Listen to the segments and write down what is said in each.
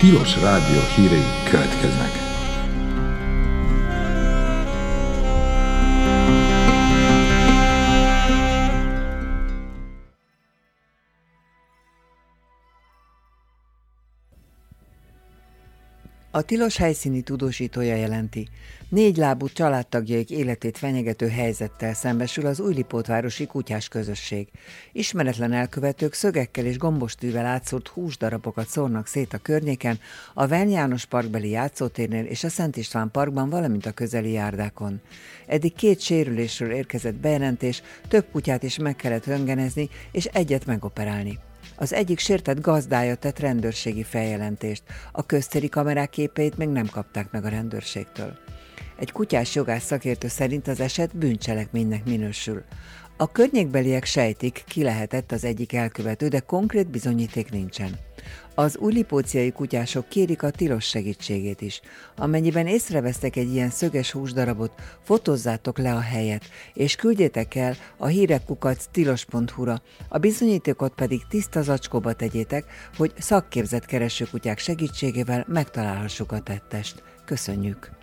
Tilos Rádió hírei következnek. A tilos helyszíni tudósítója jelenti, 4 lábú családtagjaik életét fenyegető helyzettel szembesül az újlipótvárosi kutyás közösség. Ismeretlen elkövetők szögekkel és gombostűvel átszúrt húsdarabokat szórnak szét a környéken, a Vern János parkbeli játszótérnél és a Szent István parkban, valamint a közeli járdákon. Eddig 2 sérülésről érkezett bejelentés, több kutyát is meg kellett röntgenezni és egyet megoperálni. Az egyik sértett gazdája tett rendőrségi feljelentést, a köztéri kamerák képeit még nem kapták meg a rendőrségtől. Egy kutyás jogász szakértő szerint az eset bűncselekménynek minősül. A környékbeliek sejtik, ki lehetett az egyik elkövető, de konkrét bizonyíték nincsen. Az újlipóciai kutyások kérik a tilos segítségét is. Amennyiben észrevesztek egy ilyen szöges húsdarabot, fotózzátok le a helyet, és küldjétek el a hírek@tilos.hu-ra, a bizonyítékot pedig tiszta zacskóba tegyétek, hogy szakképzett keresőkutyák segítségével megtalálhassuk a tettest. Köszönjük!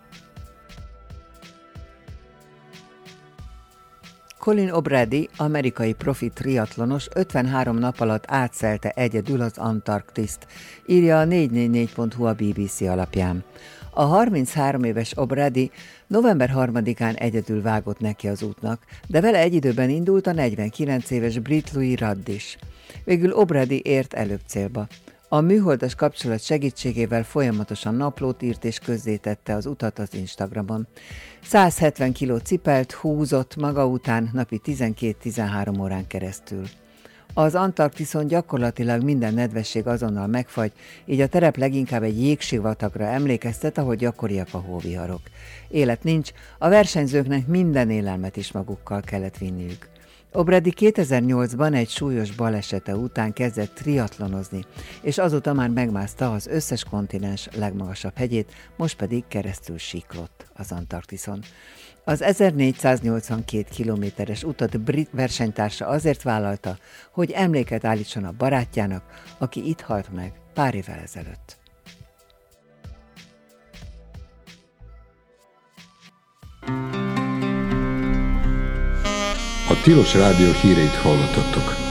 Colin O'Brady, amerikai profi triatlonos 53 nap alatt átszelte egyedül az Antarktiszt, írja a 444.hu a BBC alapján. A 33 éves O'Brady november 3-án egyedül vágott neki az útnak, de vele egy időben indult a 49 éves brit Louis Rudd is. Végül O'Brady ért előbb célba. A műholdas kapcsolat segítségével folyamatosan naplót írt és közzétette az utat az Instagramon. 170 kilót cipelt, húzott maga után napi 12-13 órán keresztül. Az Antarktiszon gyakorlatilag minden nedvesség azonnal megfagy, így a terep leginkább egy jégsivatagra emlékeztet, ahol gyakoriak a hóviharok. Élet nincs, a versenyzőknek minden élelmet is magukkal kellett vinniük. O'Brady 2008-ban egy súlyos balesete után kezdett triatlonozni, és azóta már megmászta az összes kontinens legmagasabb hegyét, most pedig keresztül síklott az Antarktiszon. Az 1482 kilométeres utat brit versenytársa azért vállalta, hogy emléket állítson a barátjának, aki itt halt meg pár évvel ezelőtt. A Tilos Rádió híreit hallottattok.